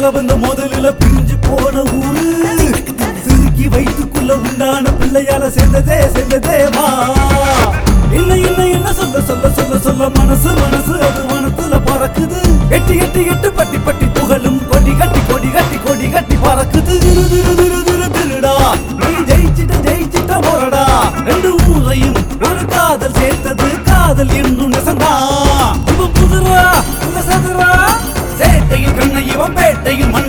வந்த முதலில பிரிஞ்சு போன ஊரு சிறுக்கி வயிற்றுக்குள்ள உண்டான பிள்ளையால சேர்ந்ததே வா என்ன என்ன என்ன சொல்ல சொல்ல சொல்ல சொல்ல மனசு மனசு அது மனத்துல பறக்குது எட்டி எட்டி எட்டு பட்டி பட்டி புகழும் கொடி கட்டி கொடி கட்டி கொடி கட்டி பறக்குது திரு திரு திரு திரு திருடா நீ ஜெயிச்சிட்ட போறடா ரெண்டு ஊரையும் ஒரு காதல் சேர்த்தது காதல் இன்னும் நெசந்தா இவன் புதுரா சதுரா சேட்டையில் கண்ணை இவன் பேட்டையில்